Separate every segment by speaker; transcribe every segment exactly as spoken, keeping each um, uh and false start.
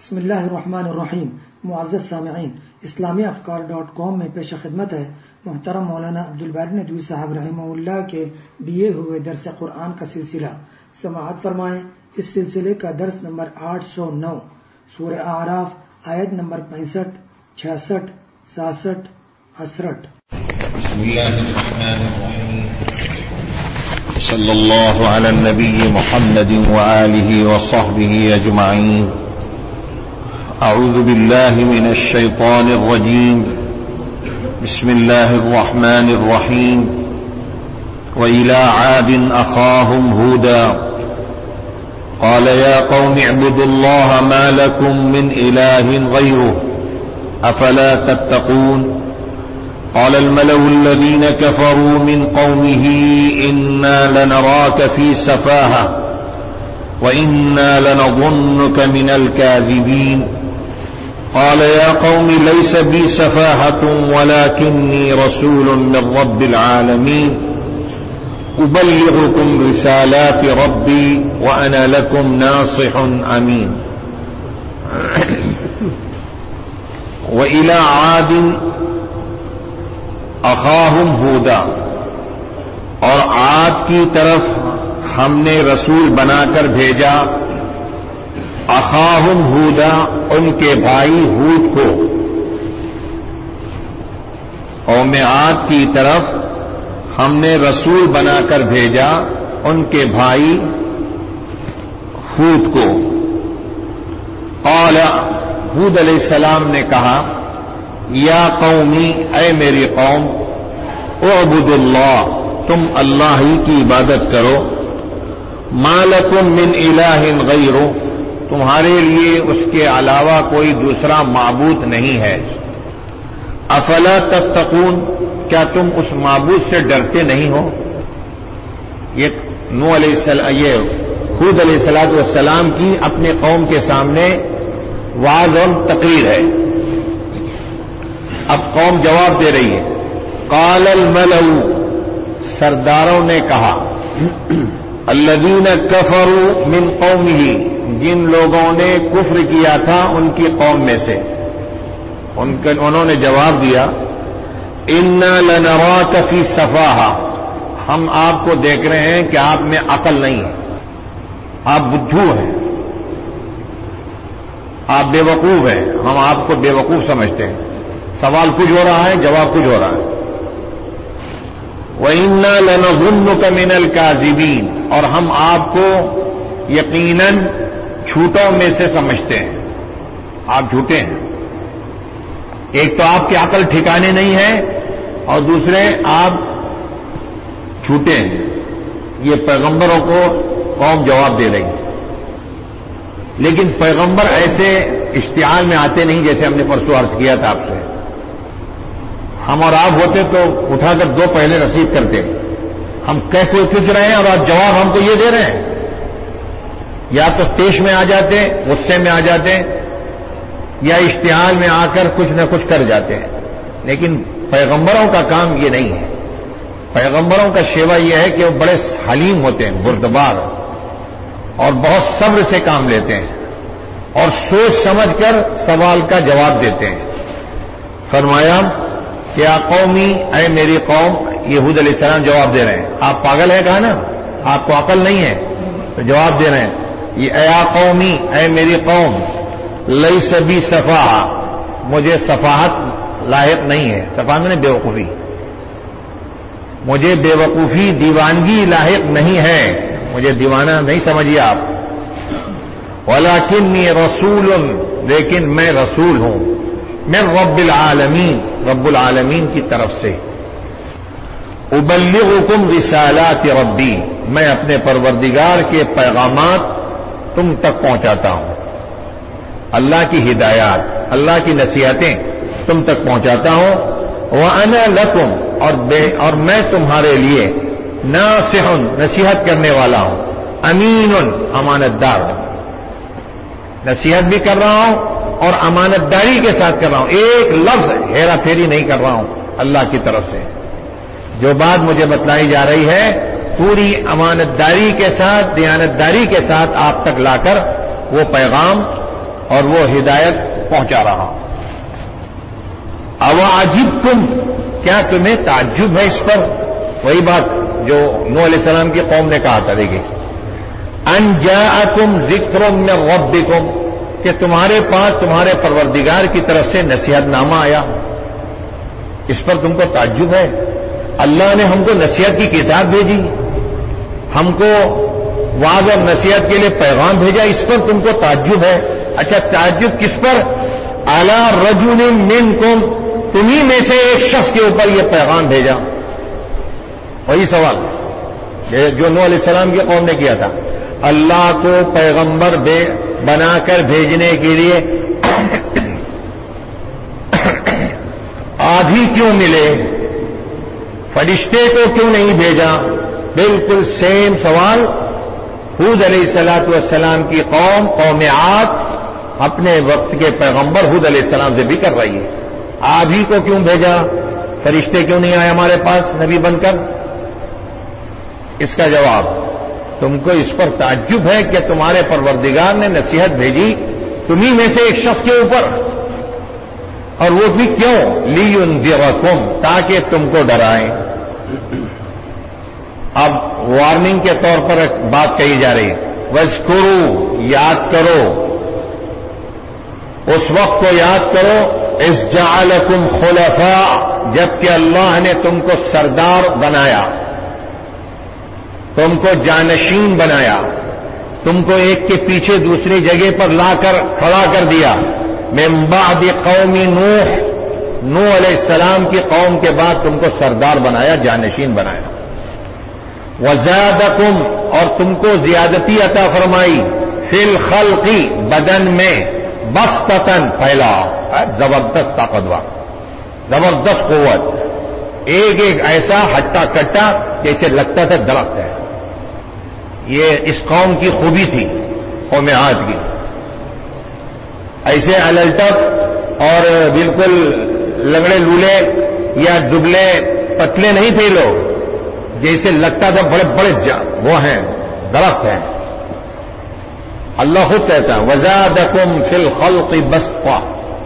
Speaker 1: بسم اللہ الرحمن الرحیم. معزز سامعین، اسلامی افکار ڈاٹ کام میں پیش خدمت ہے محترم مولانا عبدالباری ندوی صاحب رحمہ اللہ کے دیے ہوئے درس قرآن کا سلسلہ. سماعت فرمائیں. اس سلسلے کا درس نمبر آٹھ سو نو، سورہ اعراف، آیت نمبر پینسٹھ، چھیاسٹھ، ساسٹھ، اسٹھ.
Speaker 2: بسم اللہ الرحمن الرحیم. صلی اللہ علی النبی محمد وآلہ وصحبہ اجمعین. اعوذ باللہ من الشیطان الرجیم. بسم اللہ الرحمن الرحیم. وإلى عاد أخاهم هودا قال يا قوم اعبدوا الله ما لكم من إله غيره أفلا تتقون. قال الملأ الذين كفروا من قومه إنا لنراك في سفاهة وإنا لنظنك من الكاذبين. قال يا قوم ليس بي سفاهة ولكني رسول من رب العالمين أبلغكم رسالات ربي وأنا لكم ناصح أمين. وإلى عاد أخاهم هودا، اور عاد کی طرف ہم نے رسول بنا کر بھیجا اخاہم ہودا، ان کے بھائی ہود کو. قوم عاد کی طرف ہم نے رسول بنا کر بھیجا ان کے بھائی ہود کو. قال، ہود علیہ السلام نے کہا، یا قومی، اے میری قوم، اعبدوا اللہ، تم اللہ ہی کی عبادت کرو. ما لکم من الہ غیرہ، تمہارے لیے اس کے علاوہ کوئی دوسرا معبود نہیں ہے. افلا تتقون، کیا تم اس معبود سے ڈرتے نہیں ہو؟ یہ نوح علیہ السلام، یہ ہود علیہ الصلوۃ والسلام کی اپنے قوم کے سامنے وعظ اور تقریر ہے. اب قوم جواب دے رہی ہے. قال الملأ، سرداروں نے کہا، الذین کفروا من قومہ، جن لوگوں نے کفر کیا تھا ان کی قوم میں سے، انہوں نے جواب دیا، انا لنراک فی سفاہہ، ہم آپ کو دیکھ رہے ہیں کہ آپ میں عقل نہیں ہے، آپ بدھو ہیں، آپ بے وقوف ہیں، ہم آپ کو بے وقوف سمجھتے ہیں. سوال کچھ ہو رہا ہے، جواب کچھ ہو رہا ہے. وَإِنَّا لَنَظُنُّكَ مِنَ الْكَاذِبِينَ، اور ہم آپ کو یقیناً جھوٹوں میں سے سمجھتے ہیں، آپ جھوٹے ہیں. ایک تو آپ کی عقل ٹھکانے نہیں ہے اور دوسرے آپ جھوٹے ہیں. یہ پیغمبروں کو قوم جواب دے رہی ہے. لیکن پیغمبر ایسے اشتعال میں آتے نہیں جیسے ہم نے پرسوں عرض کیا تھا آپ سے. ہم اور آپ ہوتے تو اٹھا کر دو پہلے رسید کرتے. ہم کہہ کوئی کچھ رہے ہیں اور آپ جواب ہم کو یہ دے رہے ہیں. یا تو تیش میں آ جاتے، غصے میں آ جاتے، یا اشتعال میں آ کر کچھ نہ کچھ کر جاتے ہیں. لیکن پیغمبروں کا کام یہ نہیں ہے. پیغمبروں کا شیوا یہ ہے کہ وہ بڑے حلیم ہوتے ہیں، بردبار، اور بہت صبر سے کام لیتے ہیں اور سوچ سمجھ کر سوال کا جواب دیتے ہیں. فرمایا کہ یا قومی، اے میری قوم، یہ ہود علیہ السلام جواب دے رہے ہیں. آپ پاگل ہیں کہا نا، آپ کو عقل نہیں ہے تو جواب دے رہے ہیں. یہ اے قومی، اے میری قوم، لیس بی سفاہہ، مجھے سفاہت لاحق نہیں ہے. سفاہت میں بے وقوفی، مجھے بے وقوفی، دیوانگی لاحق نہیں ہے، مجھے دیوانہ نہیں سمجھیے آپ. ولیکنی رسول، لیکن میں رسول ہوں، من رب العالمین، رب العالمین کی طرف سے. ابلغکم رسالات ربی، میں اپنے پروردگار کے پیغامات تم تک پہنچاتا ہوں. اللہ کی ہدایات، اللہ کی نصیحتیں تم تک پہنچاتا ہوں. وَأَنَا لَكُمْ، اور بے اور میں تمہارے لیے ناصح، نصیحت کرنے والا ہوں. امین، امانت دار ہوں. نصیحت بھی کر رہا ہوں اور امانت داری کے ساتھ کر رہا ہوں. ایک لفظ ہیرا پھیری نہیں کر رہا ہوں اللہ کی طرف سے. جو بات مجھے بتلائی جا رہی ہے پوری امانت داری کے ساتھ، دیانت داری کے ساتھ آپ تک لا کر وہ پیغام اور وہ ہدایت پہنچا رہا. اواعجبتم، کیا تمہیں تعجب ہے اس پر؟ وہی بات جو نوح علیہ السلام کی قوم نے کہا تھا. دیکھیے، ان جاءکم ذکر من ربکم، کہ تمہارے پاس تمہارے پروردگار کی طرف سے نصیحت نامہ آیا. اس پر تم کو تعجب ہے؟ اللہ نے ہم کو نصیحت کی کتاب بھیجی، ہم کو وعظ اور نصیحت کے لیے پیغام بھیجا، اس پر تم کو تعجب ہے؟ اچھا، تعجب کس پر؟ علی رجل منکم، تمہیں میں سے ایک شخص کے اوپر یہ پیغام بھیجا. وہی سوال جو نوح علیہ السلام کی قوم نے کیا تھا. اللہ کو پیغمبر بنا کر بھیجنے کے لیے آدھی کیوں ملے؟ فرشتے کو کیوں نہیں بھیجا؟ بالکل سیم سوال ہود علیہ الصلوۃ والسلام کی قوم قوم عاد اپنے وقت کے پیغمبر ہود علیہ السلام سے بھی کر رہی ہے. آدھی کو کیوں بھیجا؟ فرشتے کیوں نہیں آئے ہمارے پاس نبی بن کر؟ اس کا جواب، تم کو اس پر تعجب ہے کہ تمہارے پروردگار نے نصیحت بھیجی تمہیں میں سے ایک شخص کے اوپر، اور وہ بھی کیوں؟ لِيُنذِرَكُمْ، تاکہ تم کو ڈرائیں. اب وارننگ کے طور پر ایک بات کہی جا رہی ہے. وَاذْكُرُوا، یاد کرو، اس وقت کو یاد کرو، اِذْ جَعَلَكُمْ خُلَفَاءَ، جبکہ اللہ نے تم کو سردار بنایا، تم کو جانشین بنایا، تم کو ایک کے پیچھے دوسری جگہ پر لا کر کھڑا کر دیا. من بعد قوم نوح، نوح علیہ السلام کی قوم کے بعد تم کو سردار بنایا، جانشین بنایا. وزادکم، اور تم کو زیادتی عطا فرمائی، فی الخلق، بدن میں، بسطتن، پھیلاؤ، زبردست طاقتور، زبردست قوت، ایک ایک ایسا ہٹا کٹا جیسے لگتا تھا درخت ہے. یہ اس قوم کی خوبی تھی، قوم عاد کی. ایسے الٹک اور بالکل لنگڑے لولے یا دبلے پتلے نہیں تھے لوگ، جیسے لگتا تھا بڑے بڑے وہ ہیں، درخت ہیں. اللہ خود کہتا ہے وزادکم فی الخلق بسطا،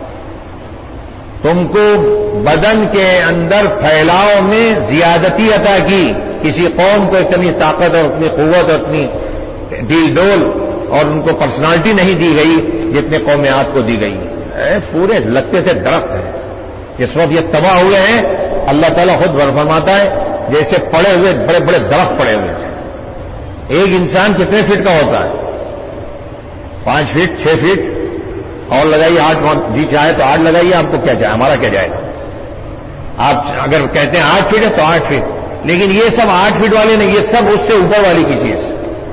Speaker 2: تم کو بدن کے اندر پھیلاؤ میں زیادتی عطا کی. کسی قوم کو اتنی طاقت اور اتنی قوت اور اتنی ڈیل ڈول اور ان کو پرسنالٹی نہیں دی گئی جتنے قوم عاد کو دی گئی. پورے لگتے تھے درخت ہیں. اس وقت یہ تباہ ہوئے ہیں، اللہ تعالیٰ خود فرماتا ہے جیسے پڑے ہوئے بڑے بڑے درخت پڑے ہوئے تھے. ایک انسان کتنے فٹ کا ہوتا ہے؟ پانچ فٹ چھ فٹ اور لگائیے آٹھ، جی چاہے تو آٹھ لگائیے، آپ کو کیا چاہے، ہمارا کیا جائے گا. آپ اگر کہتے ہیں آٹھ فٹ ہے تو آٹھ فٹ، لیکن یہ سب آٹھ فٹ والے نہیں، یہ سب اس سے اوپر والی کی چیز،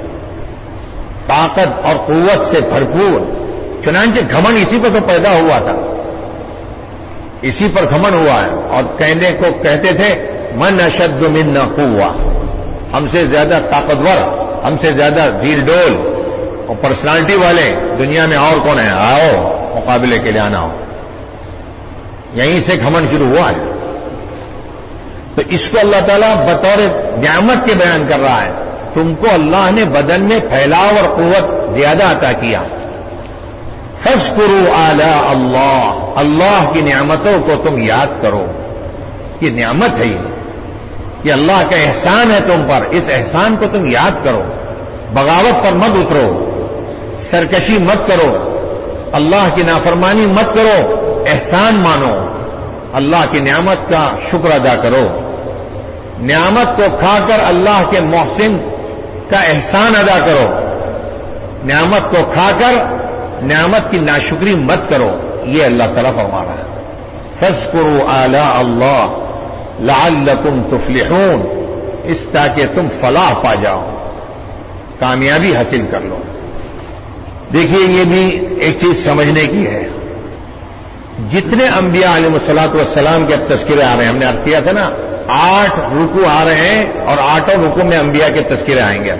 Speaker 2: طاقت اور قوت سے بھرپور. چنانچہ گھمن اسی پر تو پیدا ہوا تھا، اسی پر گھمن ہوا ہے. اور کہنے کو کہتے تھے من اشد منا قوہ، ہم سے زیادہ طاقتور، ہم سے زیادہ ڈیل ڈول اور پرسنالٹی والے دنیا میں اور کون ہے؟ آؤ مقابلے کے لیے آنا ہو. یہیں سے گھمن شروع ہوا ہے. تو اس کو اللہ تعالیٰ بطور نعمت کے بیان کر رہا ہے. تم کو اللہ نے بدن میں پھیلاؤ اور قوت زیادہ عطا کیا. فاذکروا آلاء اللہ، اللہ کی نعمتوں کو تم یاد کرو. یہ نعمت ہے، یہ اللہ کا احسان ہے تم پر. اس احسان کو تم یاد کرو. بغاوت پر مت اترو، سرکشی مت کرو، اللہ کی نافرمانی مت کرو. احسان مانو، اللہ کی نعمت کا شکر ادا کرو. نعمت کو کھا کر اللہ کے محسن کا احسان ادا کرو. نعمت کو کھا کر نعمت کی ناشکری مت کرو. یہ اللہ تعالیٰ فرما رہا ہے. فاذکروا آلاء اللہ لعلکم تفلحون، اس تاکہ تم فلاح پا جاؤ، کامیابی حاصل کر لو. دیکھیے یہ بھی ایک چیز سمجھنے کی ہے. جتنے انبیاء علیہ الصلوۃ والسلام کے اب تذکرے آ رہے ہیں، ہم نے عرض کیا تھا نا آٹھ رکوع آ رہے ہیں اور آٹھوں رکوع میں انبیاء کے تذکرے آئیں گے.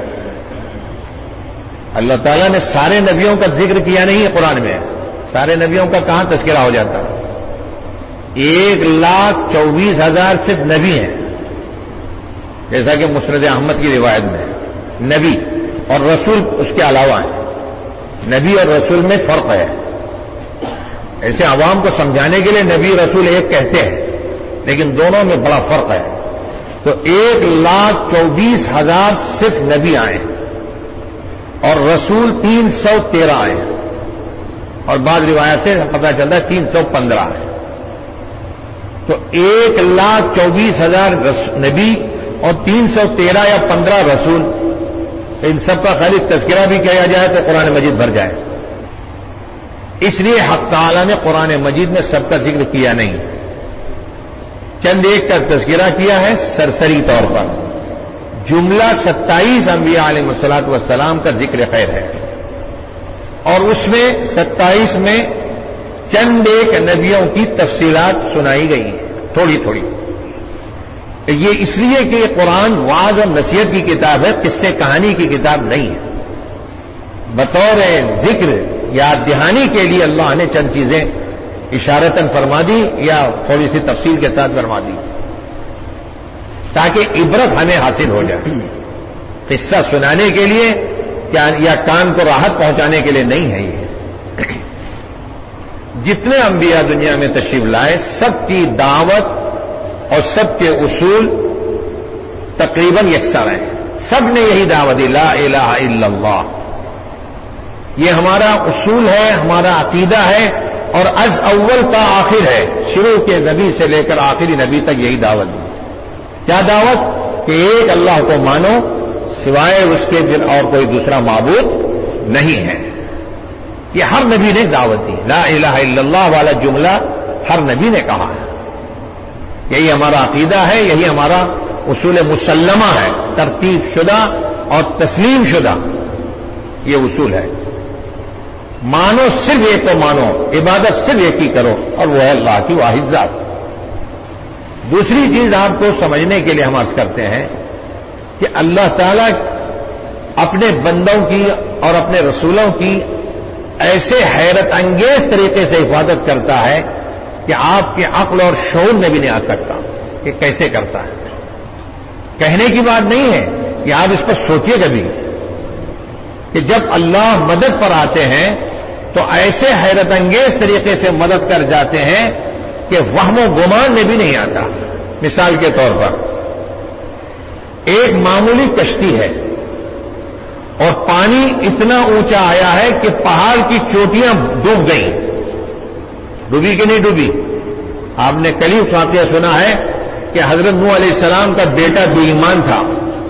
Speaker 2: اللہ تعالیٰ نے سارے نبیوں کا ذکر کیا نہیں ہے قرآن میں. سارے نبیوں کا کہاں تذکرہ ہو جاتا؟ ایک لاکھ چوبیس ہزار صرف نبی ہیں، جیسا کہ مسند احمد کی روایت میں. نبی اور رسول اس کے علاوہ ہیں. نبی اور رسول میں فرق ہے. ایسے عوام کو سمجھانے کے لیے نبی رسول ایک کہتے ہیں، لیکن دونوں میں بڑا فرق ہے. تو ایک لاکھ چوبیس ہزار صرف نبی آئے اور رسول تین سو تیرہ آئے، اور بعض روایت سے پتہ چلتا ہے تین سو پندرہ آئے. تو ایک لاکھ چوبیس ہزار نبی اور تین سو تیرہ یا پندرہ رسول، ان سب کا خالی تذکرہ بھی کیا جائے تو قرآن مجید بھر جائے. اس لیے حق تعالیٰ نے قرآن مجید میں سب کا ذکر کیا نہیں، چند ایک کا تذکرہ کیا ہے سرسری طور پر. جملہ ستائیس انبیاء علیہ الصلوۃ والسلام کا ذکر خیر ہے، اور اس میں ستائیس میں چند ایک نبیوں کی تفصیلات سنائی گئی ہیں تھوڑی تھوڑی. یہ اس لیے کہ یہ قرآن وعظ اور نصیحت کی کتاب ہے، قصے کہانی کی کتاب نہیں ہے. بطور ذکر یاد دہانی کے لیے اللہ نے چند چیزیں اشارتاً فرما دی یا تھوڑی سی تفصیل کے ساتھ فرما دی تاکہ عبرت ہمیں حاصل ہو جائے. قصہ سنانے کے لیے یا کان کو راحت پہنچانے کے لیے نہیں ہے. یہ جتنے انبیاء دنیا میں تشریف لائے سب کی دعوت اور سب کے اصول تقریباً یکساں ہیں. سب نے یہی دعوت دی، لا الہ الا اللہ. یہ ہمارا اصول ہے، ہمارا عقیدہ ہے، اور از اول تا آخر ہے. شروع کے نبی سے لے کر آخری نبی تک یہی دعوت دی. کیا دعوت؟ کہ ایک اللہ کو مانو، سوائے اس کے دن اور کوئی دوسرا معبود نہیں ہے. یہ ہر نبی نے دعوت دی. لا الہ الا اللہ والا جملہ ہر نبی نے کہا ہے. یہی ہمارا عقیدہ ہے، یہی ہمارا اصول مسلمہ ہے، ترتیب شدہ اور تسلیم شدہ یہ اصول ہے. مانو صرف ایک کو مانو، عبادت صرف ایک ہی کرو، اور وہ ہے اللہ کی واحد ذات. دوسری چیز آپ کو سمجھنے کے لیے ہم عرض کرتے ہیں کہ اللہ تعالیٰ اپنے بندوں کی اور اپنے رسولوں کی ایسے حیرت انگیز طریقے سے حفاظت کرتا ہے کہ آپ کے عقل اور شعور میں بھی نہیں آ سکتا کہ کیسے کرتا ہے. کہنے کی بات نہیں ہے کہ آپ اس پر سوچیے کبھی کہ جب اللہ مدد پر آتے ہیں تو ایسے حیرت انگیز طریقے سے مدد کر جاتے ہیں کہ وہم و گمان میں بھی نہیں آتا. مثال کے طور پر ایک معمولی کشتی ہے اور پانی اتنا اونچا آیا ہے کہ پہاڑ کی چوٹیاں ڈوب گئیں. ڈوبی کہ نہیں ڈوبی؟ آپ نے کل واقعہ سنا ہے کہ حضرت نوح علیہ السلام کا بیٹا بے ایمان تھا.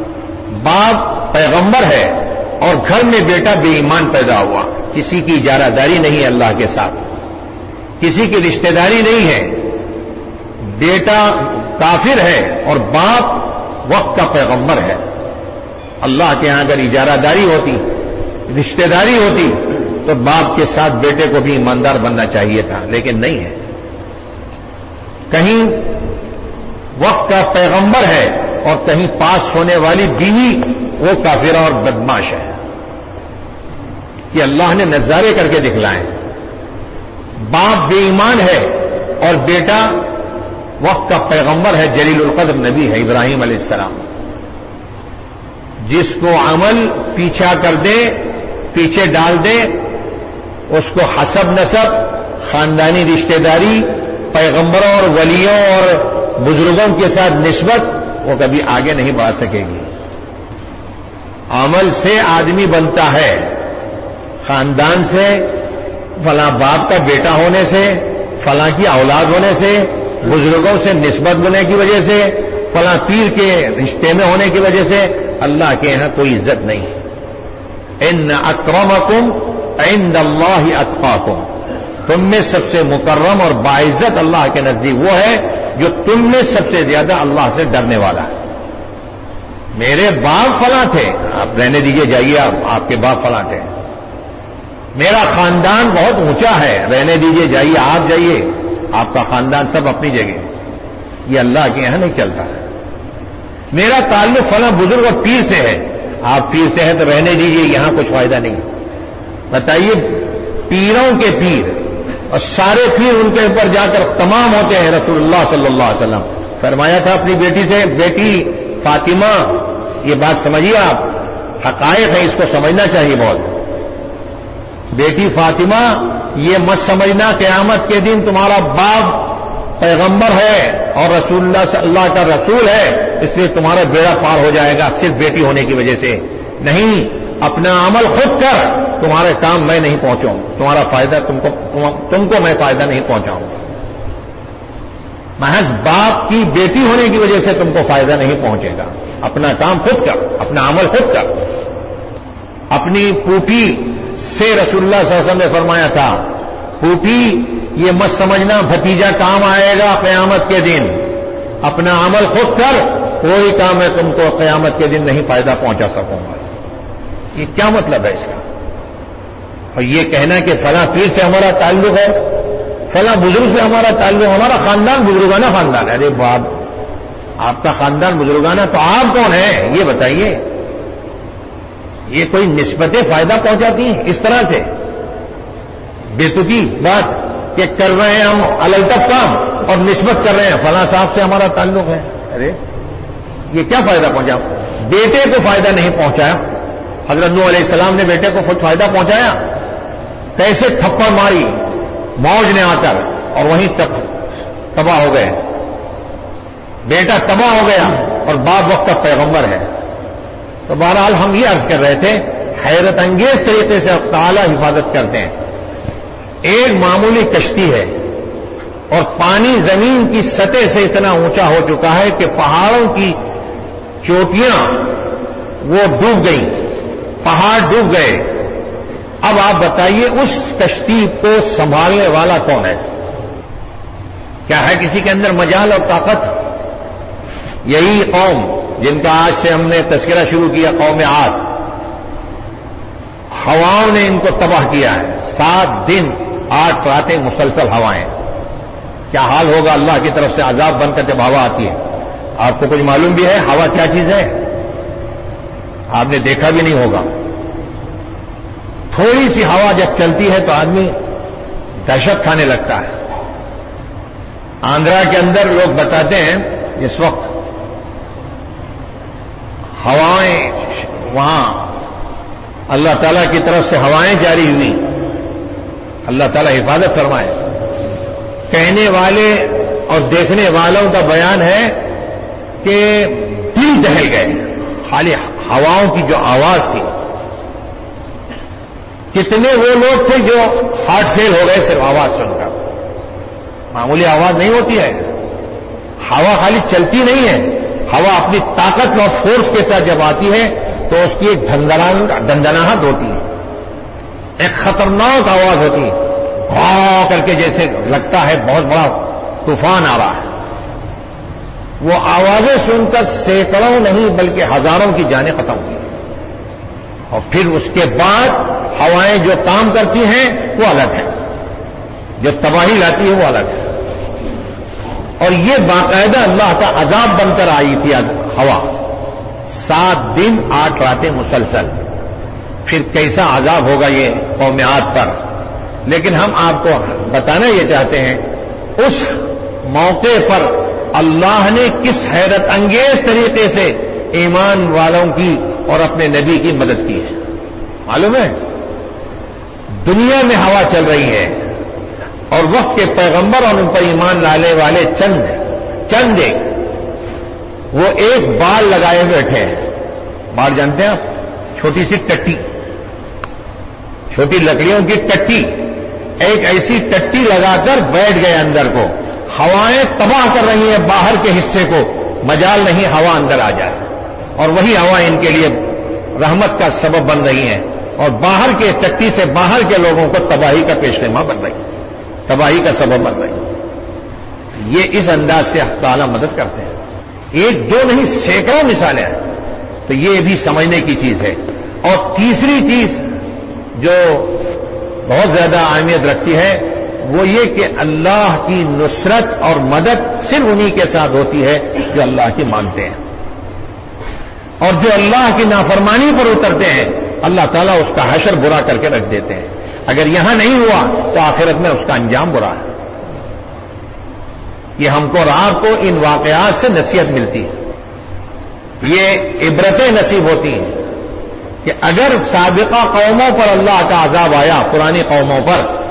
Speaker 2: باپ پیغمبر ہے اور گھر میں بیٹا بے ایمان پیدا ہوا. کسی کی اجارہ داری نہیں ہے اللہ کے ساتھ، کسی کی رشتہ داری نہیں ہے. بیٹا کافر ہے اور باپ وقت کا پیغمبر ہے. اللہ کے ہاں اگر اجارہ داری ہوتی، رشتہ داری ہوتی تو باپ کے ساتھ بیٹے کو بھی ایماندار بننا چاہیے تھا، لیکن نہیں ہے. کہیں وقت کا پیغمبر ہے اور کہیں پاس ہونے والی بیوی وہ کافرہ اور بدماش ہے. کہ اللہ نے نظارے کر کے دکھلائے. باپ بے ایمان ہے اور بیٹا وقت کا پیغمبر ہے، جلیل القدر نبی ہے ابراہیم علیہ السلام. جس کو عمل پیچھا کر دے، پیچھے ڈال دے، اس کو حسب نسب، خاندانی رشتہ داری، پیغمبروں اور ولیوں اور بزرگوں کے ساتھ نسبت وہ کبھی آگے نہیں بڑھ سکے گی. عمل سے آدمی بنتا ہے، خاندان سے، فلاں باپ کا بیٹا ہونے سے، فلاں کی اولاد ہونے سے، بزرگوں سے نسبت ہونے کی وجہ سے، فلاں پیر کے رشتے میں ہونے کی وجہ سے اللہ کے یہاں کوئی عزت نہیں. ان اکرمکم عند اللہ اتقاکم، تم میں سب سے مکرم اور باعزت اللہ کے نزدیک وہ ہے جو تم میں سب سے زیادہ اللہ سے ڈرنے والا ہے. میرے باپ فلاں تھے، آپ رہنے دیجئے، جائیے، آپ آپ کے باپ فلاں تھے. میرا خاندان بہت اونچا ہے، رہنے دیجئے، جائیے، آپ جائیے، آپ کا خاندان سب اپنی جگہ. یہ اللہ کے یہاں نہیں چلتا ہے. میرا تعلق فلاں بزرگ اور پیر سے ہے، آپ پیر سے ہیں تو رہنے دیجئے، یہاں کچھ فائدہ نہیں. بتائیے، پیروں کے پیر اور سارے پیر ان کے اوپر جا کر تمام ہوتے ہیں. رسول اللہ صلی اللہ علیہ وسلم فرمایا تھا اپنی بیٹی سے، بیٹی فاطمہ، یہ بات سمجھیے، آپ حقائق ہیں، اس کو سمجھنا چاہیے بہت. بیٹی فاطمہ، یہ مت سمجھنا قیامت کے دن تمہارا باپ پیغمبر ہے اور رسول اللہ صلی اللہ کا رسول ہے اس لیے تمہارا بیڑا پار ہو جائے گا صرف بیٹی ہونے کی وجہ سے. نہیں، اپنا عمل خود کر، تمہارے کام میں نہیں پہنچاؤں، تمہارا فائدہ تم کو تم کو میں فائدہ نہیں پہنچاؤں. محض باپ کی بیٹی ہونے کی وجہ سے تم کو فائدہ نہیں پہنچے گا. اپنا کام خود کر، اپنا عمل خود کر. اپنی پھوپھی سے رسول اللہ صلی اللہ علیہ وسلم نے فرمایا تھا، پھوپھی یہ مت سمجھنا بھتیجا کام آئے گا قیامت کے دن، اپنا عمل خود کر، کوئی کام میں تم کو قیامت کے دن نہیں فائدہ پہنچا سکوں گا. یہ کیا مطلب ہے اس کا؟ اور یہ کہنا کہ فلاں پیر سے ہمارا تعلق ہے، فلاں بزرگ سے ہمارا تعلق، ہمارا خاندان بزرگانہ خاندان ہے. ارے باپ، آپ کا خاندان بزرگانہ تو آپ کون ہیں یہ بتائیے؟ یہ کوئی نسبتیں فائدہ پہنچاتی ہیں اس طرح سے؟ بےتکی بات کہ کر رہے ہیں ہم الگ کام اور نسبت کر رہے ہیں فلاں صاحب سے ہمارا تعلق ہے. ارے یہ کیا فائدہ پہنچا؟ بیٹے کو فائدہ نہیں پہنچایا. حضرت نوح علیہ السلام نے بیٹے کو خود فائدہ پہنچایا. کیسے تھپڑ ماری موج نے آ کر اور وہیں تک تباہ ہو گئے. بیٹا تباہ ہو گیا اور باپ وقت کا پیغمبر ہے. تو بہرحال ہم یہ عرض کر رہے تھے، حیرت انگیز طریقے سے تعالیٰ حفاظت کرتے ہیں. ایک معمولی کشتی ہے اور پانی زمین کی سطح سے اتنا اونچا ہو چکا ہے کہ پہاڑوں کی چوٹیاں وہ ڈوب گئیں، پہاڑ ڈوب گئے. اب آپ بتائیے اس کشتی کو سنبھالنے والا کون ہے؟ کیا ہے کسی کے اندر مجال اور طاقت؟ یہی قوم جن کا آج سے ہم نے تذکرہ شروع کیا، قوم عاد، ہواؤں نے ان کو تباہ کیا ہے. سات دن آٹھ راتیں مسلسل ہوائیں. کیا حال ہوگا اللہ کی طرف سے عذاب بن کر جب ہوا آتی ہے؟ آپ کو کچھ معلوم بھی ہے ہوا کیا چیز ہے؟ آپ نے دیکھا بھی نہیں ہوگا. تھوڑی سی ہوا جب چلتی ہے تو آدمی دہشت کھانے لگتا ہے. آندھرا کے اندر لوگ بتاتے ہیں اس وقت ہوائیں وہاں اللہ تعالیٰ کی طرف سے ہوائیں جاری ہوئی. اللہ تعالیٰ حفاظت فرمائے. کہنے والے اور دیکھنے والوں کا بیان ہے کہ دل دہل گئے. خالی ہواؤں کی جو آواز تھی، کتنے وہ لوگ تھے جو ہارٹ فیل ہو گئے صرف آواز سن کر. معمولی آواز نہیں ہوتی ہے. ہوا خالی چلتی نہیں ہے، ہوا اپنی طاقت اور فورس کے ساتھ جب آتی ہے تو اس کی ایک دندناہٹ ہوتی ہے، ایک خطرناک آواز ہوتی ہے، بھاں کر کے جیسے لگتا ہے بہت بڑا طوفان آ رہا ہے. وہ آوازیں سن کر سینکڑوں نہیں بلکہ ہزاروں کی جانیں ختم ہوئی. اور پھر اس کے بعد ہوائیں جو کام کرتی ہیں وہ الگ ہے، جو تباہی لاتی ہے وہ الگ ہے. اور یہ باقاعدہ اللہ کا عذاب بن کر آئی تھی ہوا، سات دن آٹھ راتیں مسلسل. پھر کیسا عذاب ہوگا یہ قوم عاد پر. لیکن ہم آپ کو بتانا یہ چاہتے ہیں اس موقع پر اللہ نے کس حیرت انگیز طریقے سے ایمان والوں کی اور اپنے نبی کی مدد کی ہے. معلوم ہے دنیا میں ہوا چل رہی ہے اور وقت کے پیغمبر اور ان پر ایمان لانے والے چند چند ایک وہ ایک بال لگائے بیٹھے ہیں. بال جانتے ہیں آپ؟ چھوٹی سی ٹٹی، چھوٹی لکڑیوں کی ٹٹی. ایک ایسی ٹٹی لگا کر بیٹھ گئے اندر کو. ہوائیں تباہ کر رہی ہیں باہر کے حصے کو، مجال نہیں ہوا اندر آ جائے. اور وہی ہوا ان کے لیے رحمت کا سبب بن رہی ہیں اور باہر کے ٹٹی سے باہر کے لوگوں کو تباہی کا پیش خیمہ بن رہی ہے، تباہی کا سبب بن رہی ہے. یہ اس انداز سے تعالیٰ مدد کرتے ہیں. ایک دو نہیں سینکڑوں مثالیں ہیں. تو یہ بھی سمجھنے کی چیز ہے. اور تیسری چیز جو بہت زیادہ اہمیت رکھتی ہے وہ یہ کہ اللہ کی نصرت اور مدد صرف انہی کے ساتھ ہوتی ہے جو اللہ کی مانتے ہیں. اور جو اللہ کی نافرمانی پر اترتے ہیں اللہ تعالیٰ اس کا حشر برا کر کے رکھ دیتے ہیں. اگر یہاں نہیں ہوا تو آخرت میں اس کا انجام برا ہے. یہ ہم کو اور آپ کو ان واقعات سے نصیحت ملتی ہے. یہ عبرتیں نصیب ہوتی ہیں کہ اگر سابقہ قوموں پر اللہ کا عذاب آیا، پرانی قوموں پر،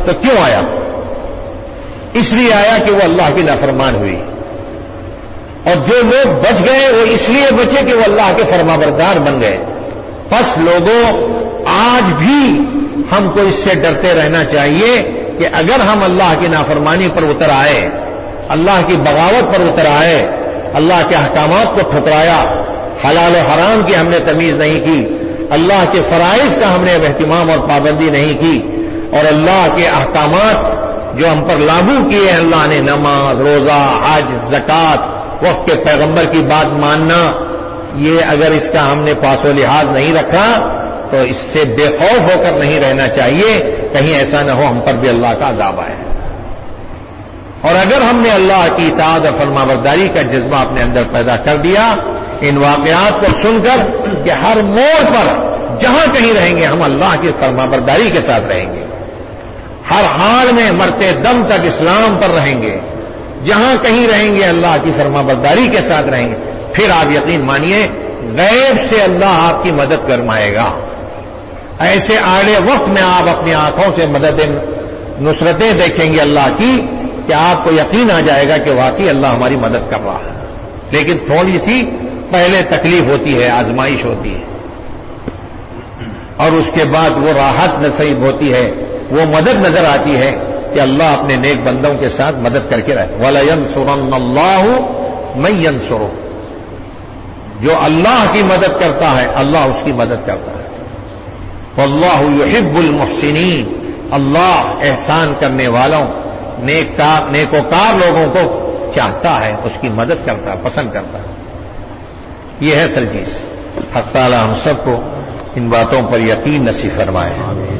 Speaker 2: تو کیوں آیا؟ اس لیے آیا کہ وہ اللہ کی نافرمان ہوئی، اور جو لوگ بچ گئے وہ اس لیے بچے کہ وہ اللہ کے فرمانبردار بن گئے۔ پس لوگوں، آج بھی ہم کو اس سے ڈرتے رہنا چاہیے کہ اگر ہم اللہ کی نافرمانی پر اتر آئے، اللہ کی بغاوت پر اتر آئے، اللہ کے احکامات کو ٹھکرایا، حلال و حرام کی ہم نے تمیز نہیں کی، اللہ کے فرائض کا ہم نے اہتمام اور پابندی نہیں کی، اور اللہ کے احکامات جو ہم پر لاگو کیے ہیں، اللہ نے نماز، روزہ، حج، زکوٰۃ، وقت کے پیغمبر کی بات ماننا، یہ اگر اس کا ہم نے پاس و لحاظ نہیں رکھا تو اس سے بے خوف ہو کر نہیں رہنا چاہیے، کہیں ایسا نہ ہو ہم پر بھی اللہ کا عذاب آئے۔ اور اگر ہم نے اللہ کی اطاعت اور فرمانبرداری کا جذبہ اپنے اندر پیدا کر دیا، ان واقعات کو سن کر کہ ہر موڑ پر جہاں کہیں رہیں گے ہم اللہ کی فرمانبرداری کے ساتھ رہیں گے، ہر حال میں مرتے دم تک اسلام پر رہیں گے، جہاں کہیں رہیں گے اللہ کی فرمانبرداری کے ساتھ رہیں گے، پھر آپ یقین مانیے غیب سے اللہ آپ کی مدد فرمائے گا۔ ایسے آڑے وقت میں آپ اپنی آنکھوں سے مدد نصرتیں دیکھیں گے اللہ کی کہ آپ کو یقین آ جائے گا کہ واقعی اللہ ہماری مدد کر رہا ہے۔ لیکن تھوڑی سی پہلے تکلیف ہوتی ہے، آزمائش ہوتی ہے، اور اس کے بعد وہ راحت نصیب ہوتی ہے، وہ مدد نظر آتی ہے کہ اللہ اپنے نیک بندوں کے ساتھ مدد کر کے رہے۔ وَلَيَنْصُرَنَّ اللَّهُ مَن يَنْصُرُهُ، جو اللہ کی مدد کرتا ہے اللہ اس کی مدد کرتا ہے۔ وَاللَّهُ يُحِبُّ الْمُحْسِنِينَ، اللہ احسان کرنے والوں، نیکوکار لوگوں کو چاہتا ہے، اس کی مدد کرتا ہے، پسند کرتا ہے۔ یہ ہے سر چیز۔ حق تعالی ہم سب کو ان باتوں پر یقین نصیب فرمائے۔